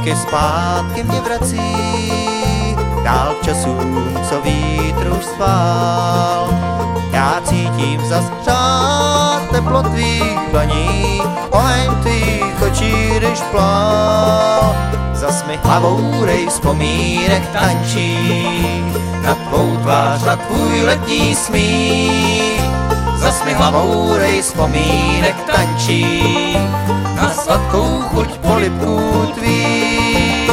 vzpomínky zpátky mě vrací, dál k časům, co vítr už spál. Já cítím zas řád teplo tvých dlaní, oheň tvých očí, když plál. Zas mi hlavou rej vzpomínek tančí, na tvou tvář, na tvůj letní smích. Zas mi hlavou rej vzpomínek tančí, na sladkou chuť polibků tvých.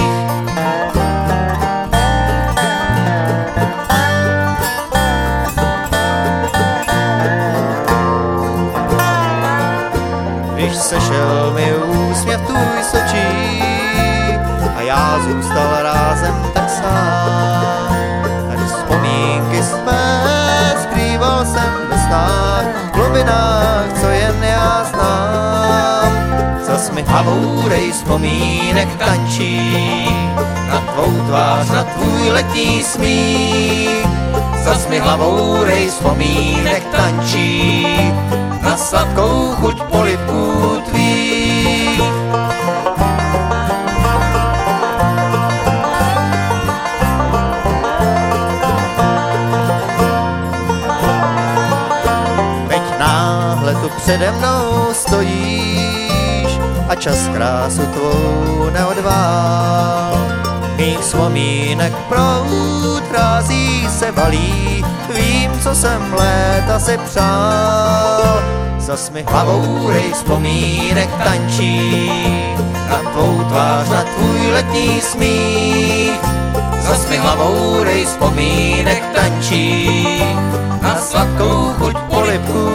Když sešel mi úsměv tvůj z očí a já zůstal rázem tak sám, tak vzpomínky své skrýval jsem ve snách, v hlubinách, co jen já znám. Zas mi hlavou rej vzpomínek tančí, na tvou tvář, na tvůj letní smích. Zas mi hlavou rej vzpomínek tančí, na sladkou chuť polibků tvých. Teď náhle tu přede mnou stojíš a čas krásu tvou neodvál. Mých vzpomínek proud rází se valí, vím, co jsem léta si přál. Zas mi hlavou rej vzpomínek tančí, na tvou tvář, na tvůj letní smích. Zas mi hlavou rej vzpomínek tančí, na sladkou chuť polibků